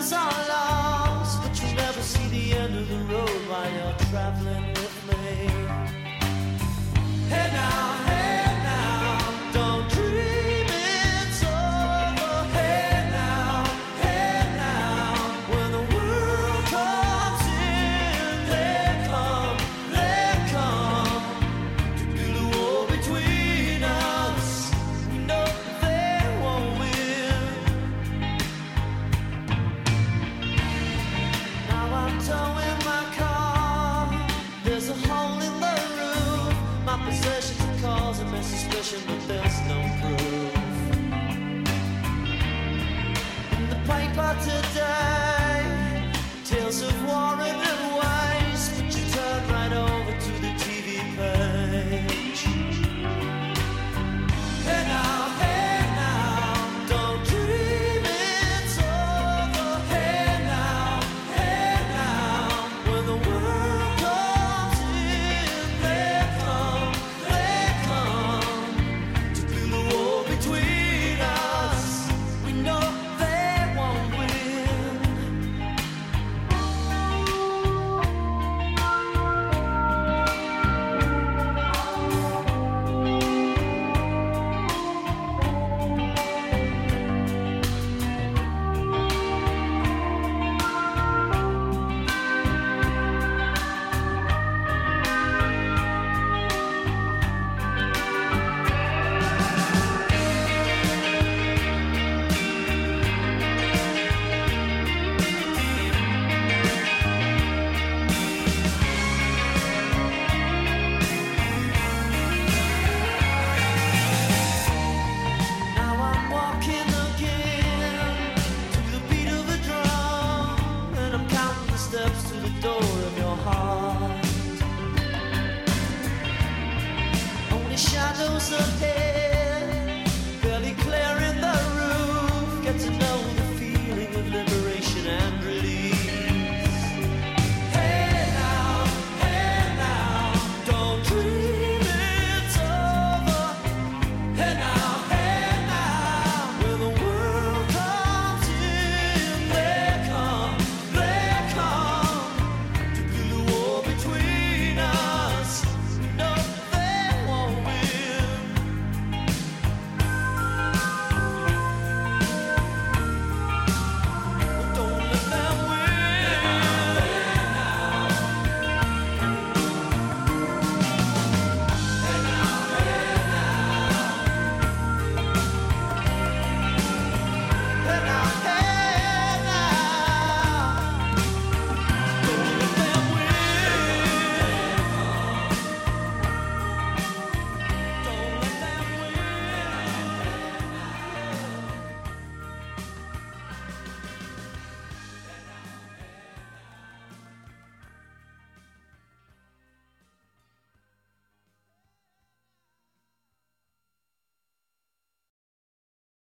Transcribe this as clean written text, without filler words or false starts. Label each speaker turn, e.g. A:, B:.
A: us are lost, but you'll never see the end of the road while you're traveling with me. Hey now, don't dream it's over. Hey now, when the world comes in, they come to build a wall between us. We know they won't win. Now I'm towing my car. There's a hole in the roof. My possessions are causing me suspicion, but there's no proof. In the paper today